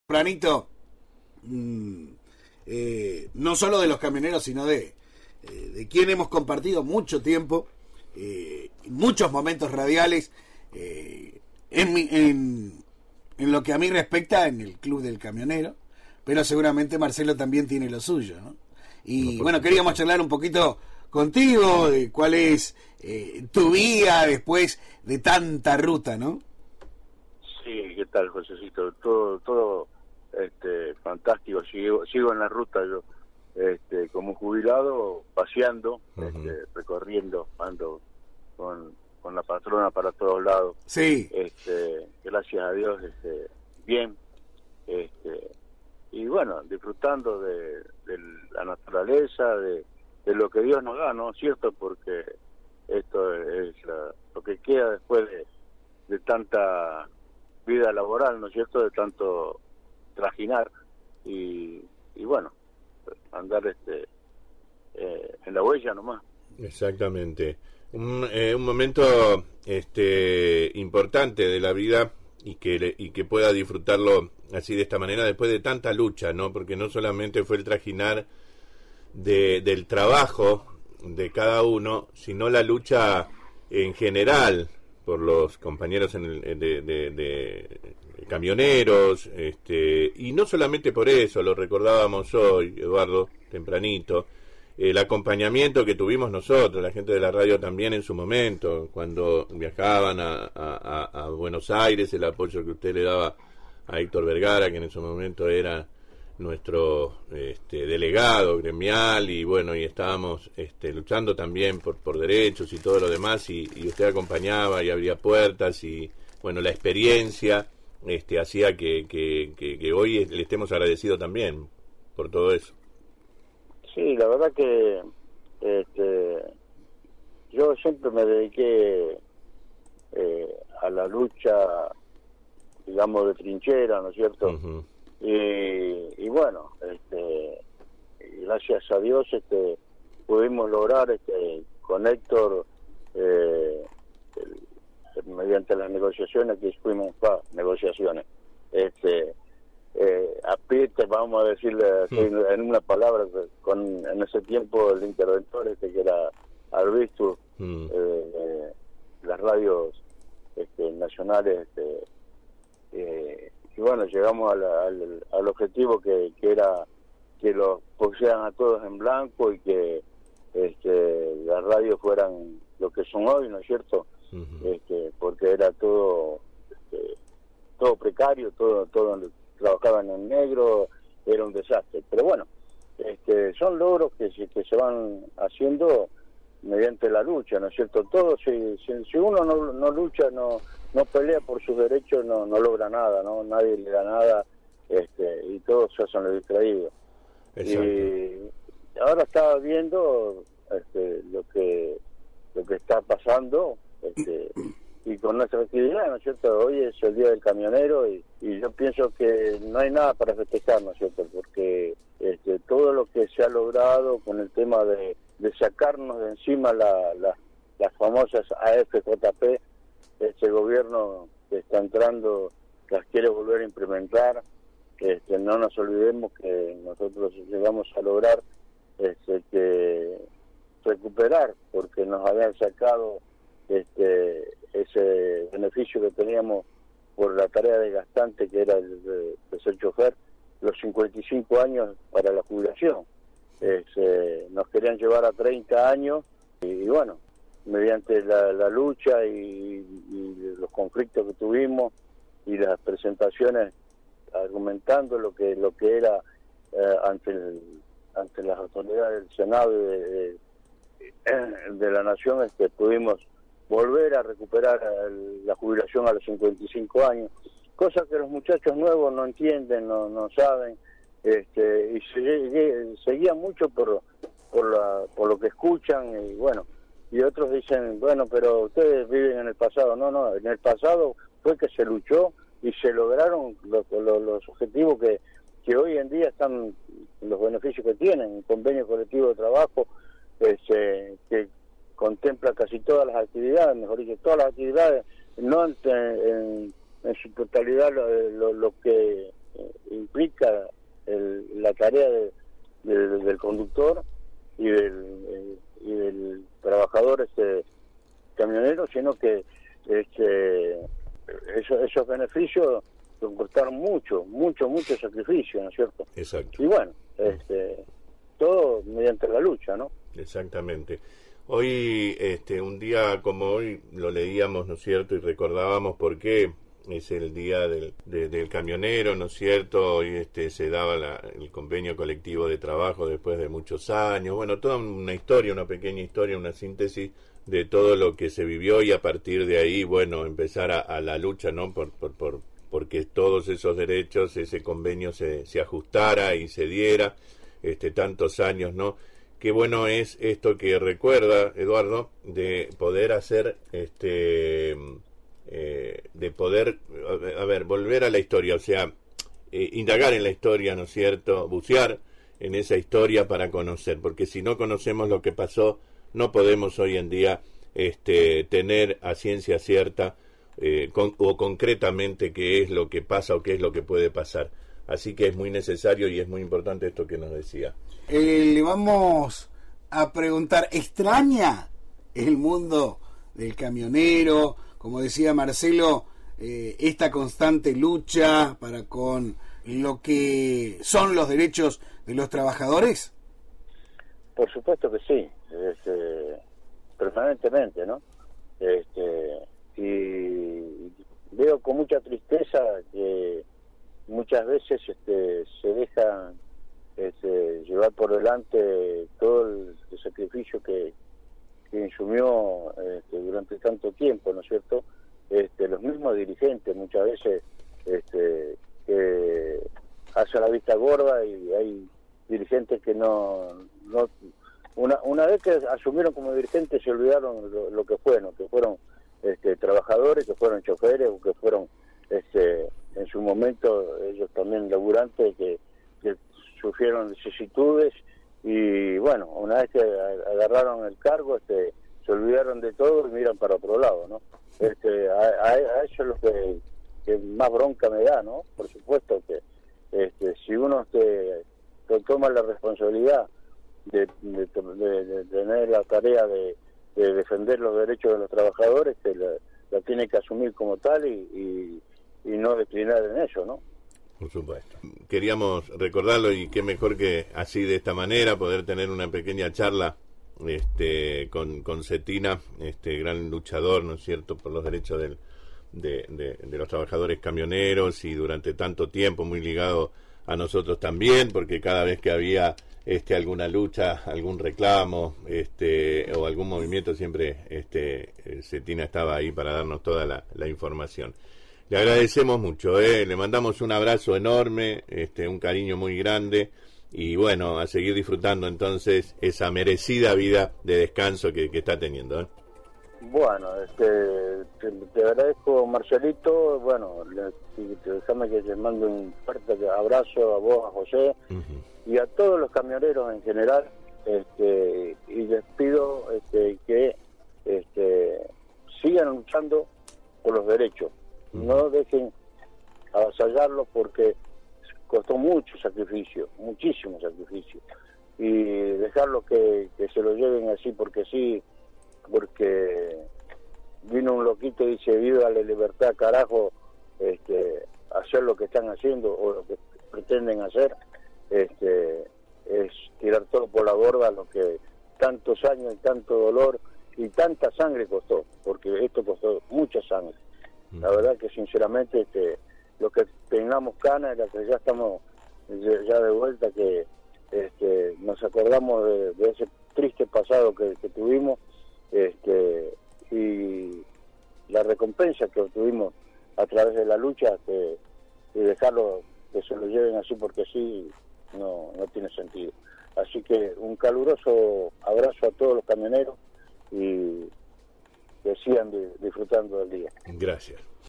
Planito, no solo de los camioneros, sino de quien hemos compartido mucho tiempo, muchos momentos radiales, en lo que a mí respecta, en el Club del Camionero, pero seguramente Marcelo también tiene lo suyo, ¿no? Y bueno, queríamos charlar un poquito contigo de cuál es tu vida después de tanta ruta, ¿no? Sí, ¿qué tal, Josecito? Todo fantástico. Sigo en la ruta yo, como jubilado, paseando, recorriendo, ando con la patrona para todos lados. Sí. Gracias a Dios, bien. Y bueno, disfrutando de la naturaleza, de lo que Dios nos da, ¿no es cierto? Porque esto es lo que queda después de tanta vida laboral, ¿no es cierto? De tanto trajinar y bueno, andar en la huella nomás. Exactamente. Un momento importante de la vida y que pueda disfrutarlo así de esta manera después de tanta lucha, ¿no? Porque no solamente fue el trajinar del trabajo de cada uno, sino la lucha en general por los compañeros de camioneros, y no solamente por eso, lo recordábamos hoy, Eduardo, tempranito, el acompañamiento que tuvimos nosotros, la gente de la radio también en su momento, cuando viajaban a Buenos Aires, el apoyo que usted le daba a Héctor Vergara, que en ese momento era nuestro delegado gremial, y bueno, y estábamos luchando también por derechos y todo lo demás, y usted acompañaba y abría puertas, y bueno, la experiencia hacía que hoy le estemos agradecidos también por todo eso. Sí, la verdad que yo siempre me dediqué a la lucha, digamos, de trinchera, ¿no es cierto? Uh-huh. Y bueno, gracias a Dios pudimos lograr con Héctor, mediante las negociaciones que fuimos, negociaciones, a Peter, vamos a decirle así, en una palabra, en ese tiempo el interventor que era Arbistu, las radios nacionales, y bueno, llegamos al objetivo que era que los pusieran a todos en blanco y que las radios fueran lo que son hoy, ¿no es cierto? Uh-huh. Porque era todo precario, todo trabajaban en negro, era un desastre. Pero bueno, son logros que se van haciendo mediante la lucha, ¿no es cierto? Todo, si uno no lucha, no pelea por sus derechos, no logra nada, ¿no? Nadie le da nada, y todos se hacen los distraídos. Exacto. Y ahora estaba viendo lo que está pasando, y con nuestra actividad, ¿no es cierto? Hoy es el Día del Camionero y yo pienso que no hay nada para festejar, ¿no es cierto? Porque todo lo que se ha logrado con el tema de sacarnos de encima las famosas AFJP, este gobierno que está entrando las quiere volver a implementar. No nos olvidemos que nosotros llegamos a lograr que recuperar, porque nos habían sacado ese beneficio que teníamos por la tarea desgastante que era de ser chofer, los 55 años para la jubilación. Nos querían llevar a 30 años y bueno, mediante la lucha y los conflictos que tuvimos y las presentaciones argumentando lo que era ante las autoridades del Senado y de la Nación, pudimos volver a recuperar la jubilación a los 55 años, cosa que los muchachos nuevos no entienden, no saben, y seguían mucho por lo que escuchan, y bueno, y otros dicen, bueno, pero ustedes viven en el pasado. No, en el pasado fue que se luchó y se lograron los objetivos que hoy en día están, los beneficios que tienen, un convenio colectivo de trabajo que contempla casi todas las actividades, mejor dicho, todas las actividades, no en su totalidad lo que complica la tarea del conductor y del trabajador camionero, sino que esos beneficios comportaron mucho sacrificio, ¿no es cierto? Exacto. Y bueno, todo mediante la lucha, ¿no? Exactamente. Hoy, un día como hoy, lo leíamos, ¿no es cierto? Y recordábamos por qué es el día del camionero, ¿no es cierto? Hoy se daba el convenio colectivo de trabajo después de muchos años. Bueno, toda una historia, una pequeña historia, una síntesis de todo lo que se vivió, y a partir de ahí, bueno, empezar a la lucha, ¿no? Porque todos esos derechos, ese convenio se ajustara y se diera, tantos años, ¿no? Qué bueno es esto que recuerda, Eduardo, de poder hacer, de poder, volver a la historia, o sea, indagar en la historia, ¿no es cierto?, bucear en esa historia para conocer, porque si no conocemos lo que pasó, no podemos hoy en día tener a ciencia cierta o concretamente qué es lo que pasa o qué es lo que puede pasar. Así que es muy necesario y es muy importante esto que nos decía. Le vamos a preguntar, ¿extraña el mundo del camionero? Como decía Marcelo, esta constante lucha para con lo que son los derechos de los trabajadores. Por supuesto que sí, permanentemente, ¿no? Y veo con mucha tristeza que muchas veces se dejan llevar por delante todo el sacrificio que insumió durante tanto tiempo, ¿no es cierto? Los mismos dirigentes muchas veces que hacen la vista gorda, y hay dirigentes que no una vez que asumieron como dirigentes se olvidaron lo que fueron trabajadores, que fueron choferes, o que fueron en su momento ellos también laburantes que sufrieron vicisitudes, y bueno, una vez que agarraron el cargo se olvidaron de todo y miran para otro lado, ¿no? A eso es lo que más bronca me da, ¿no? Por supuesto que si uno te toma la responsabilidad de tener la tarea de defender los derechos de los trabajadores, la tiene que asumir como tal y no declinar en eso, ¿no? Por supuesto. Queríamos recordarlo, y qué mejor que así, de esta manera, poder tener una pequeña charla con Cetina, gran luchador, ¿no es cierto?, por los derechos de los trabajadores camioneros, y durante tanto tiempo muy ligado a nosotros también, porque cada vez que había alguna lucha, algún reclamo, o algún movimiento, siempre Cetina estaba ahí para darnos toda la información. Le agradecemos mucho, le mandamos un abrazo enorme, un cariño muy grande, y bueno, a seguir disfrutando entonces esa merecida vida de descanso que está teniendo. Bueno, te agradezco, Marcelito. Bueno, déjame que te mande un fuerte abrazo a vos, a José, y a todos los camioneros en general, y les pido que sigan luchando por los derechos. No dejen avasallarlos, porque costó mucho sacrificio, muchísimo sacrificio, y dejarlos que se lo lleven así porque sí, porque vino un loquito y dice viva la libertad, carajo, hacer lo que están haciendo o lo que pretenden hacer, es tirar todo por la borda lo que tantos años y tanto dolor y tanta sangre costó, porque esto costó mucha sangre. La verdad que sinceramente lo que tengamos ganas, la que ya estamos ya de vuelta, que nos acordamos de ese triste pasado que tuvimos, y la recompensa que obtuvimos a través de la lucha, y dejarlo que se lo lleven así porque sí no tiene sentido. Así que un caluroso abrazo a todos los camioneros, y que sigan disfrutando del día. Gracias.